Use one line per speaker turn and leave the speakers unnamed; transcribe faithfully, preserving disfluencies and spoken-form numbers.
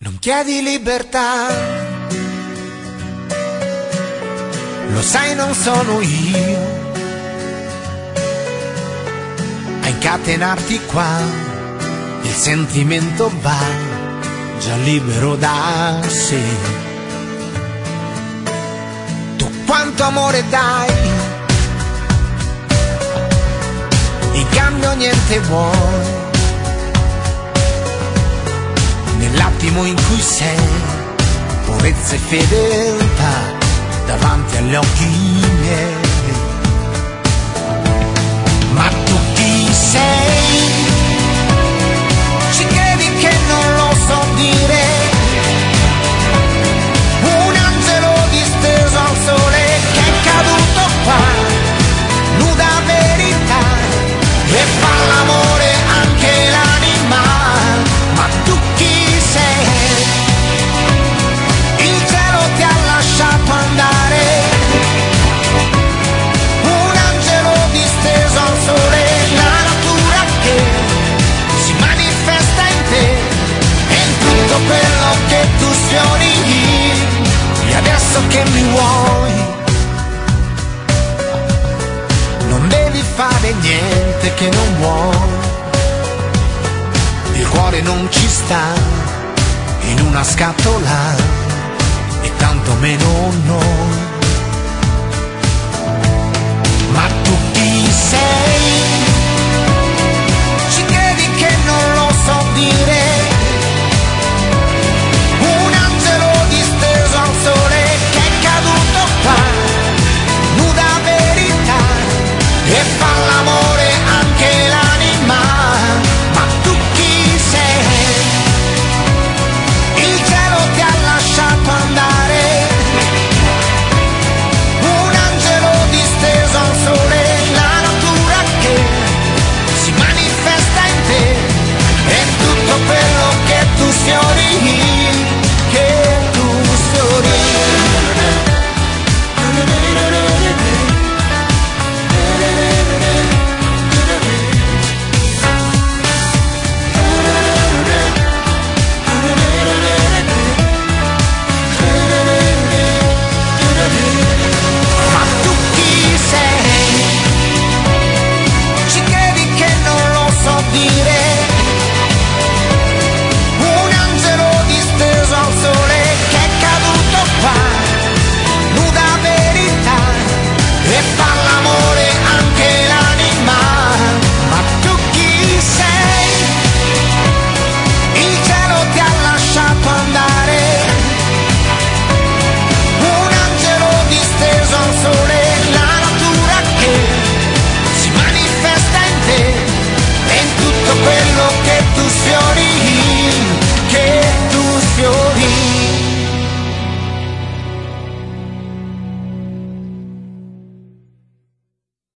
Non chiedi libertà, lo sai non sono io a incatenarti qua, il sentimento va già libero da sé. Tu quanto amore dai, in cambio niente vuoi. Nell'attimo in cui sei, purezza e fedeltà davanti agli occhi miei. Ma tu chi sei? Ci credi che non lo so dire? Un angelo disteso al sole che è caduto qua, nuda verità, e fa l'amore anche l'anima. Ma tu chi sei? Il cielo ti ha lasciato andare, un angelo disteso al sole, la natura che si manifesta in te e in tutto quello che tu sfiori. E adesso che mi vuoi, non devi fare niente che non vuoi. Il cuore non ci sta in una scatola e tanto meno noi. Ma tu chi sei? Ci credi che non lo so dire?